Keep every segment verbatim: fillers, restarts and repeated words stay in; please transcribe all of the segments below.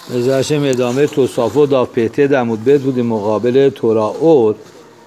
ازشم ادامه توصافو دا پهته دمود بید بودی مقابل تورا اور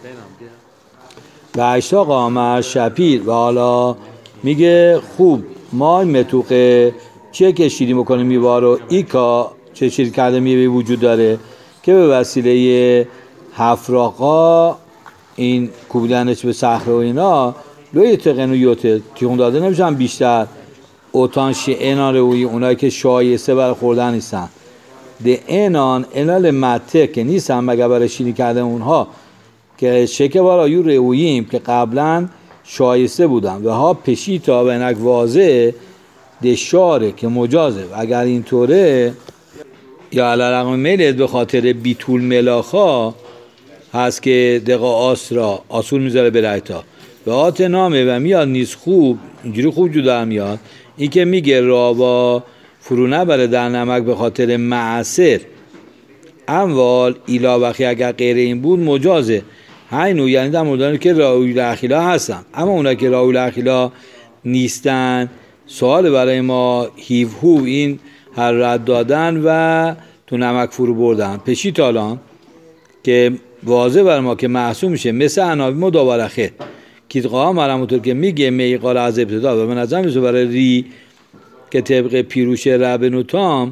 و اشتا قامر شپیر و حالا میگه خوب ما متوقه چیه که شیری میکنه میوارو ایکا چه شیر کرده میوه وجود داره که به وسیله هفراقا این کوبیدنش به صخره و اینا لوی تقنو یوته تیون داده نمیشن بیشتر اوتان شیئنان روی اونایی که شایسته برای خوردن نیستن ده اینان انال مته که نیستن مگه برای شیری کرده اونها که شکه بارا یو روییم که قبلا شایسته بودن و ها پشی تا به نک واضح دشاره که مجازه و اگر اینطوره یا علارقم میلد به خاطر بیتول ملاخا هست که دقا آسرا آسول میذاره به رایتا و آت نامه و میاد نیست خوب اینجوری خوب جدا میاد این که میگه رابا فرو نبره در نمک به خاطر معصر اموال ایلا بخی اگر غیر این بود مجازه هینو یعنی در موردانی که راوی الاخیلا هستن اما اونا که راوی الاخیلا نیستن سوال برای ما هیوهو این هر رد دادن و تو نمک فرو بردن پشی تالان که واضح بر ما که محسوب میشه مثل عناوی مداورخه کیتقا هم همونطور که میگه میقال از ابتدا و به نظر میسه برای ری که طبق پیروش ربنو تام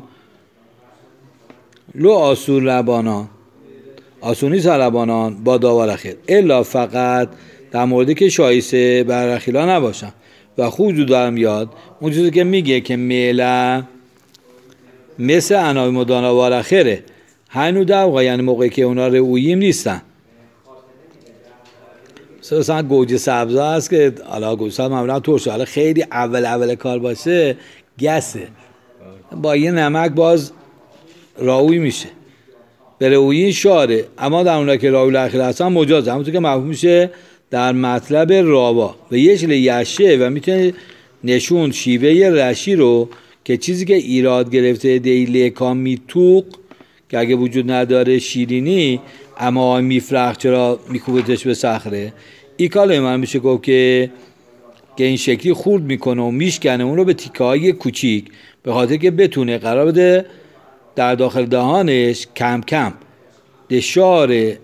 لو آسور لبانان آسونی سلبانان با داور خیر الا فقط در موردی که شایسته بر رخیلا نباشن و خوب جو دارم یاد اون چیزی که میگه که میله مثل عناوی مدانا وار خیره هنو دوقا یعنی موقعی که اونا روییم نیستن مثلا گوجه سبزه هست که حالا گوجه سبزه معمولا ترشه حالا خیلی اول اول کار باشه گسه با یه نمک باز راوی میشه به روی شاره اما در اونها که راوی الاخیر هستن مجازه همونطور که مفهوم میشه در مطلب راوا و یه شل یشه و میتونه نشون شیوه رشی رو که چیزی که ایراد گرفته دیلی کامی توق که اگه وجود نداره شیرینی اما میفرخ چرا میکوبتش به صخره این کاله من میشه گفت که که این شکلی خورد میکنه و میشکنه اون رو به تیکه های کوچیک به خاطر که بتونه قرار بده در داخل دهانش کم کم دشاره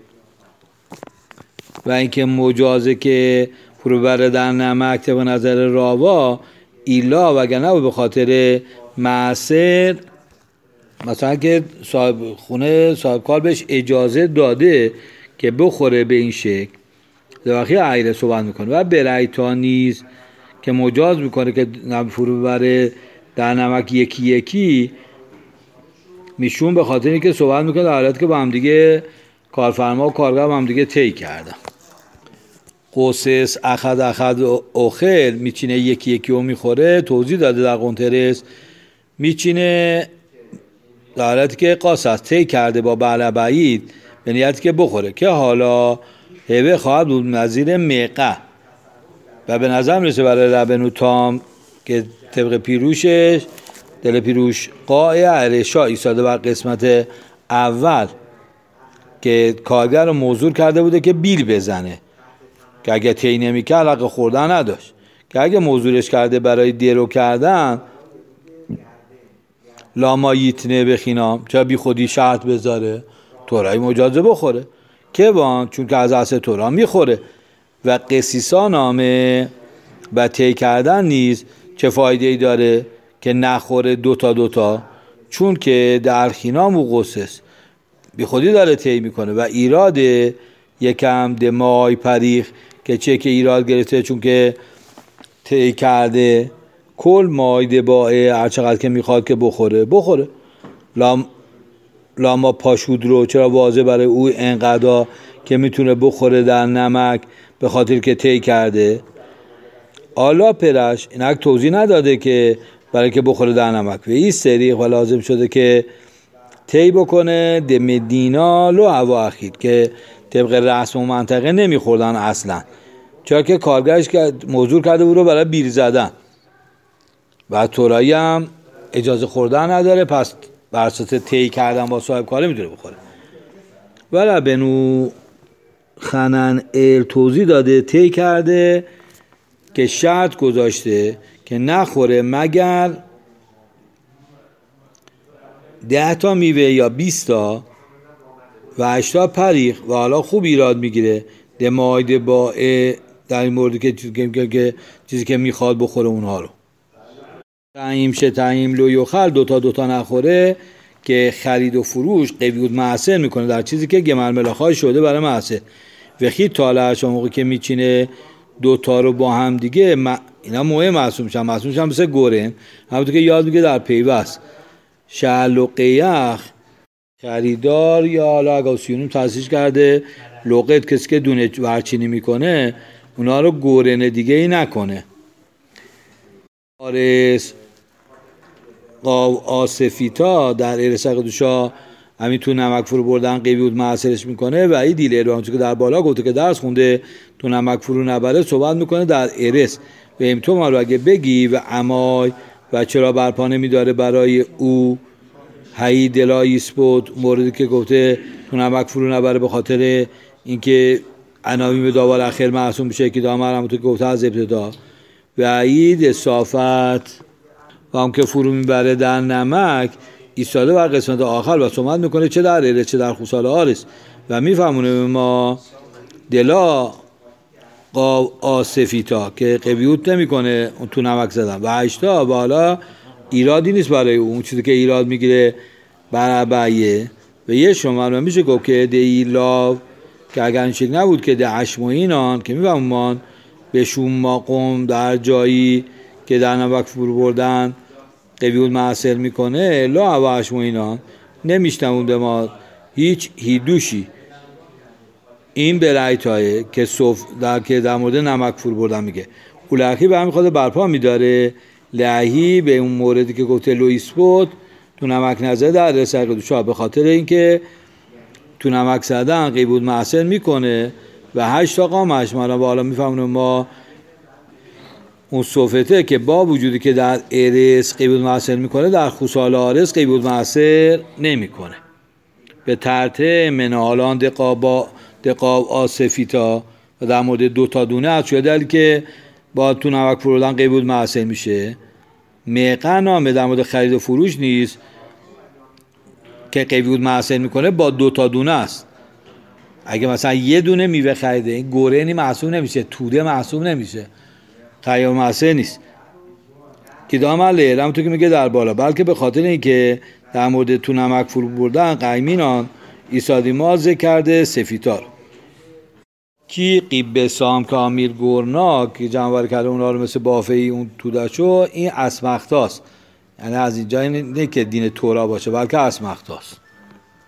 و اینکه مجازه که فرو بره در نمک طبق نظر راوا ایلا وگرنه به خاطر معصر مثلا که صاحب خونه صاحب کار بهش اجازه داده که بخوره به این شکل دوخی عیره صحبت میکنه و برایتا نیز که مجاز میکنه که فرو بره در نمک یکی یکی میشون به خاطر اینکه صحبت میکنه در حالت که با هم دیگه کارفرما و کارگر با هم دیگه طی کردن قوسس اخد اخد اخر میچینه یکی یکی رو میخوره توضیح داده در قنطرس میچینه در حالتی که قاصص طی کرده با بعل بعید به نیتی که بخوره که حالا هبه خواهد بود نظیر میقه و به نظر میرسه برای ربنو تام که طبق پیروشش دل پیروش قاعه عرشا ایستاده بر قسمت اول که کارگر رو موضوع کرده بوده که بیل بزنه که اگه طی نمی‌کرد حق خوردن نداشت که اگه موضوعش کرده برای درو کردن لاما یتنه بخینام چرا بی خودی شرط بذاره تورای مجازه بخوره که وان چون که از اصل تورا میخوره و قسیسا نامه و طی کردن نیز چه فایده ای داره که نخوره دوتا دوتا چون که در خینام و قصص بی خودی داره طی میکنه و ایراد یکم دمای پریخ که چه که ایراد گرفته چون که طی کرده کل مایده باعه هر چقدر که میخواد که بخوره بخوره لام لاما پاشود رو چرا واضح برای او انقدر که میتونه بخوره در نمک به خاطر که طی کرده آلا پرش اینک توضیح نداده که برای که بخوره در نمک و این سریق و لازم شده که طی بکنه دم دینا لو هوا اخید که طبق رسم و منطقه نمیخوردن اصلا چرا که کارگرش که موضوع کرده بود رو برای بیر زدن و تورایی هم اجازه خوردن نداره پس براساس طی کردن با صاحب کاره میتونه بخوره ولی بنو خنن ال توضیح داده طی کرده که شرط گذاشته که نخوره مگر ده تا میوه یا بیست تا و هشت تا پریخ و حالا خوب ایراد میگیره دمایده با در این موردی که چیزی که, که چیزی که میخواد بخوره اونها رو. تعییم شه تعییم لو یخل دوتا دوتا نخوره که خرید و فروش قیود معصر میکنه در چیزی که گمرملاخای شده برای معصر. وقتی تالهش موقعی که میچینه دوتا رو با هم دیگه م... اینا موه معصوم شن معصوم شن مثل گورن همونطور که یاد میگه در پیوست شعل و قیخ خریدار یا حالا اگه سیونیم تحصیل کرده لقت کسی که دونه ورچینی میکنه اونا رو گورن دیگه ای نکنه. آرس قاو آسفیتا در ارسق دوشا همین تو نمک فرو بردن قیود معصرش میکنه و این دیلر رو که در بالا گفته که درس خونده تو نمک فرو نبره صحبت میکنه در ارس و امتو ما رو اگه بگی و امای و چرا برپا نمیداره برای او هی دلایی سپود موردی که گفته تو نمک فرو نبره به خاطر اینکه عناوین داور اخیر معصوم بشه که دامر هم تو گفته از ابتدا و عید صافت و هم که فرو میبره در نمک ایستاده بر قسمت آخر و صحبت میکنه چه در اره چه در خوصال آرس و میفهمونه ما دلا قاو آسفیتا که قبیوت نمیکنه تو نمک زدن و هشتا و حالا ایرادی نیست برای اون چیزی که ایراد میگیره برابعیه و یه شما رو میشه گفت که دی لاو که اگر این شکل نبود که ده اشموینان که میفهمان به شوم قوم در جایی که در نمک فرو بردن قبیوت معصر میکنه لا و اشموینان نمیشنونده ما هیچ هیدوشی این برایتایه که صف در که در مورد نمک فرو بردن میگه اولخی به همین خاطر برپا میداره لحی به اون موردی که گفته لویس بود تو نمک نزده در رسق دوشا به خاطر اینکه تو نمک زدن قیبود معصر میکنه و هشت تا قامش ما بالا میفهمونم ما اون صفته که با وجودی که در ارس قیبود معصر میکنه در خوصال آرس قیبود معصر نمیکنه. به ترته منالان دقابا دقاب آسفیتا و در مورد دو تا دونه از شده دلیل که با تو نمک فروردن قیبود معصر میشه. میقع نامه در مورد خرید و فروش نیست که قیبود معصر میکنه با دو تا دونه است. اگه مثلا یه دونه میوه خریده این گورنی معصوم نمیشه توده معصوم نمیشه خیام معصر نیست که دامله همونطور که میگه در بالا بلکه به خاطر اینکه در مورد تو نمک فرو بردن قیمینان ایسادی ما ذکر کرده سفیتار کی قیب سام که امیر گورناک که جنوار کرده اونا رو مثل بافهی اون تودشو این اسمختاست یعنی از اینجا نه که دین تورا باشه بلکه اسمختاست.